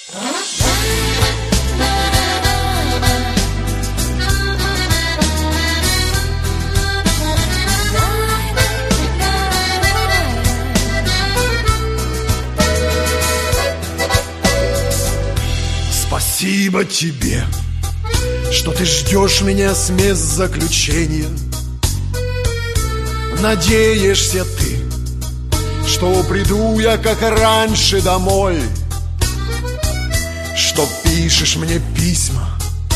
Спасибо тебе, что ты ждешь меня с мест заключения. Надеешься ты, что приду я, как раньше, домой, что пишешь мне письма,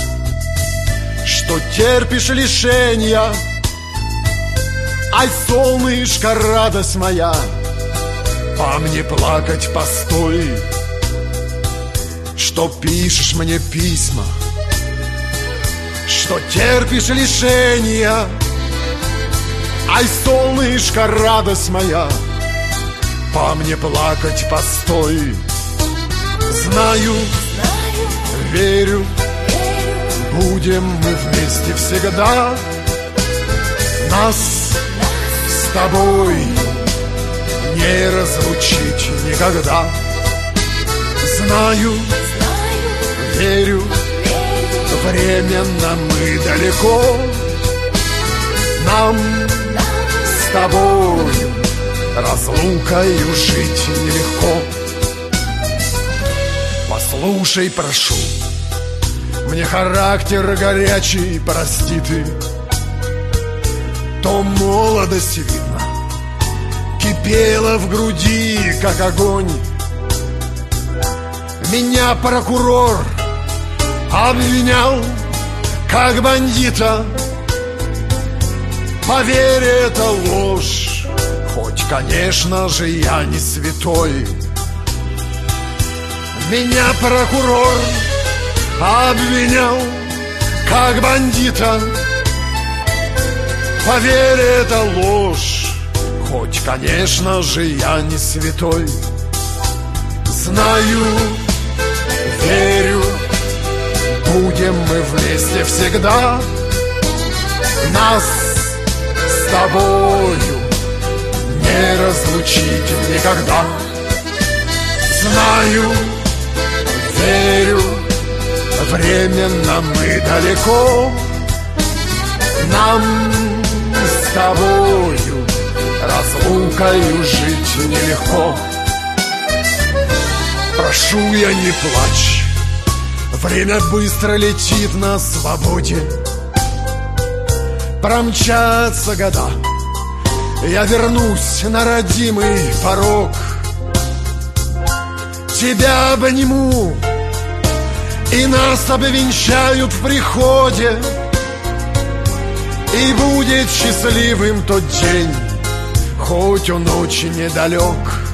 что терпишь лишения. Ай, солнышко, радость моя, по мне плакать постой. Что пишешь мне письма, что терпишь лишения. Ай, солнышко, радость моя, по мне плакать постой. Знаю, верю, будем мы вместе всегда. Нас с тобой не разлучить никогда. Знаю, верю, временно мы далеко. Нам с тобою разлукою жить нелегко. Послушай, прошу, мне характер горячий, прости ты. То молодость, видно, кипела в груди, как огонь. Меня прокурор обвинял, как бандита. Поверь, это ложь, хоть, конечно же, я не святой. Меня прокурор обвинял, как бандита. Поверь, это ложь, хоть, конечно же, я не святой. Знаю, верю, будем мы вместе всегда. Нас с тобою не разлучить никогда. Знаю, верю, временно мы далеко. Нам с тобою разлукою жить нелегко. Прошу, я, не плачь, время быстро летит на свободе. Промчатся года, я вернусь на родимый порог. Тебя обниму, и нас обвенчают в приходе. И будет счастливым тот день, хоть он очень недалек.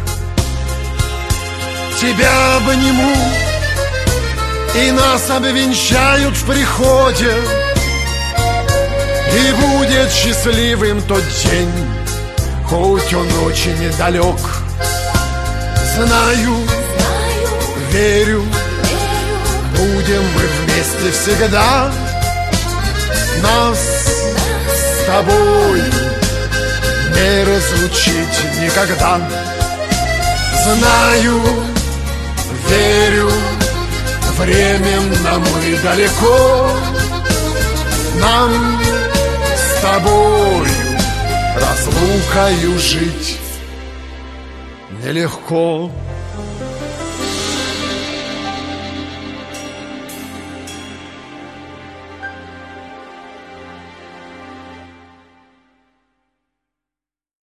Тебя обниму, и нас обвенчают в приходе. И будет счастливым тот день, хоть он очень недалек. Знаю, верю, будем мы вместе всегда. Нас с тобой не разлучить никогда. Знаю, верю, временно мы далеко. Нам с тобою разлукою жить нелегко.